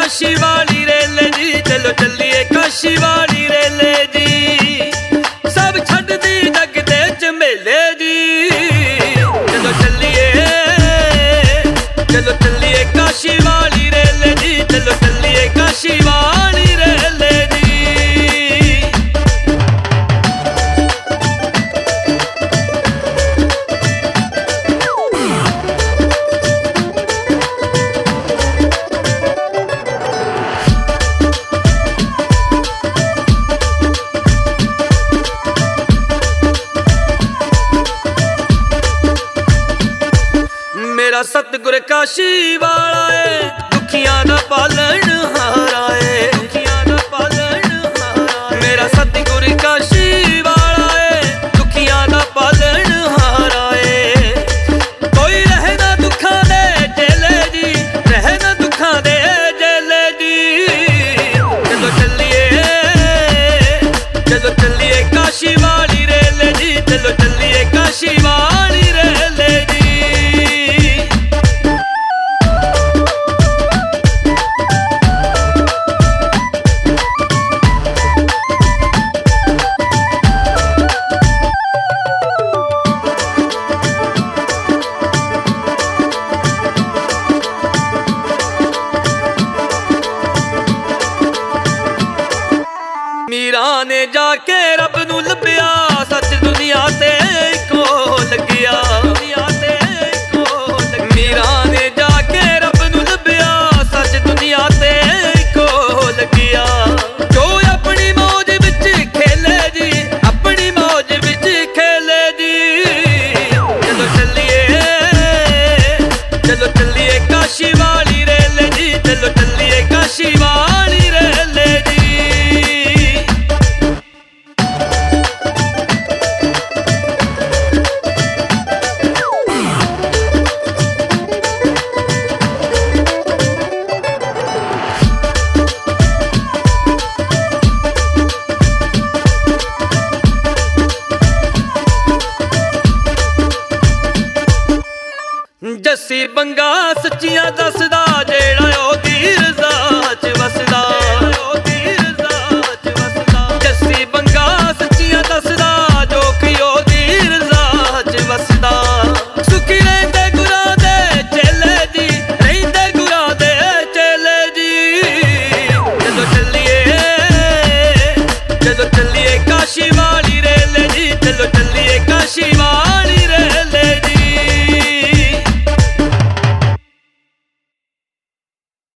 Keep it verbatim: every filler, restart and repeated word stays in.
काशी वाली रेले जी, चलो चलिए काशी वाली रेले जी, सब छड़ दी जग दे झमेले जी। चलो चलिए चलो चलिए काशी वाली रेले जी, चलो चलिए काशी वाली रेले जी। मेरा सतगुर काशी वाला है, दुखियां दा पालन हारा है, दुखियां दा पालन हारा है। मेरा सतगुर काशी वाला है, दुखियां दा पालन हारा है। कोई रहे ना दुखा दे जेले जी, रहे ना दुखा दे जेले जी। चलो चलिए चलो चलिए काशी वाली रेले जी, चलो चलिए काशी वाली रेले जी। मीरा ने जाके रब नू लभ्या, सच दुनिया ते को लग्या, दुनिया ते को लग्या। मीरा ने जाके रब नू लभ्या, सच दुनिया ते को लग्या। जो अपनी मौज विच खेले जी, अपनी मौज विच खेले जी। चलो चलिए चलो चलिए काशी वाली रेले जी, चलो चलिए काशी वाली रेले जी। जस्सी बंगा सच्चियां दस